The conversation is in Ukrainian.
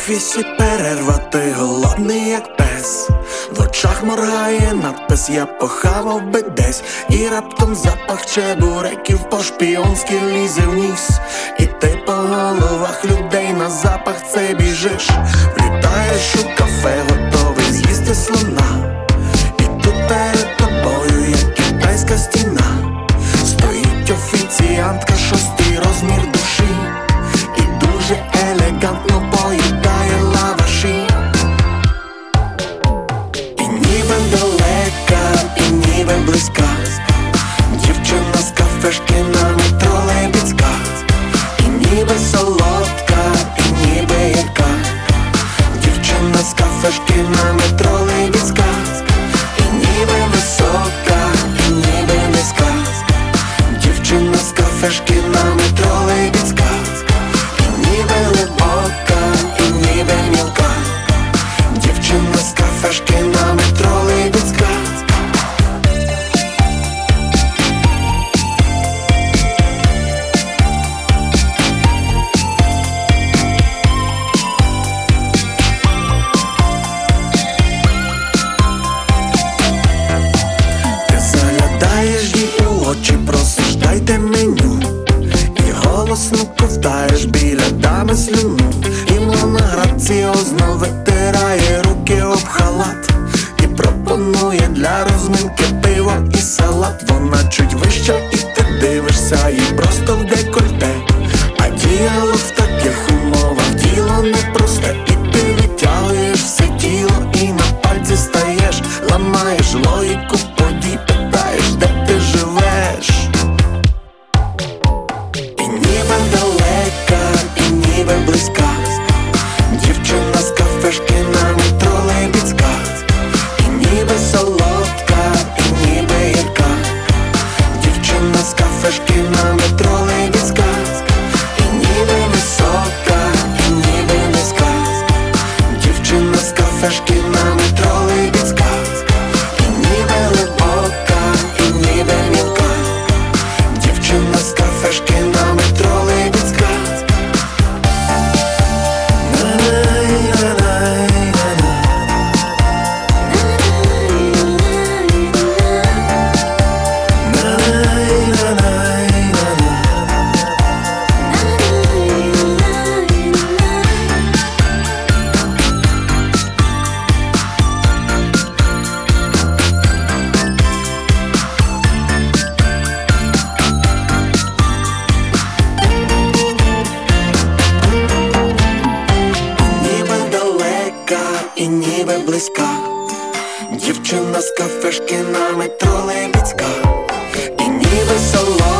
офісі перерва, ти голодний як пес. В очах моргає надпис, я похавав би десь. І раптом запах чебуреків по-шпіонськи лізе в ніс. І ти по головах людей на запах цей біжиш. Влітаєш у кафе, готовий з'їсти слона. І тут перед тобою є китайська стіна. Стоїть офіціантка, 6-й розмір душі. І дуже елегантно поїдає лаваші. І ніби далека, і ніби близька. Дівчина з кафешки на метро Лебідська. І ніби солодка, і ніби гірка. Дівчина з кафешки на метро Лебідська. І ніби висока, і ніби низька. Дівчина з кафешки на метро Лебідська. І ніби глибока, і ніби мілка. Дівчина з кафешки на метро Лебідська. Ти заглядаєш їй у очі, просиш дайте меню. І голосно ковтаєш біля дами слюну. І вона граціозно витирає руки об халат. І пропонує для розминки пиво і салат. Вона чуть вища і ти дивишся їй просто в декольте. А діалог в таких умовах діло непросте. І ти відтягуєш все тіло і на пальці стаєш. Ламаєш логіку подій, питаєш, де ти живеш. І ніби далека, і ніби близька. Дівчина з кафешки на метро Лебідська. І ніби солодка, і ніби гірка. Дівчина з кафешки на метро Лебідська. І ніби висока, і ніби низька. Дівчина з кафешки на метро Лебідська. І ніби глибока, і ніби мілка. Дівчина з кафешки на метро Лебідська. І ніби близька. Дівчина з кафешки на метро Лебідська. І ніби солодка.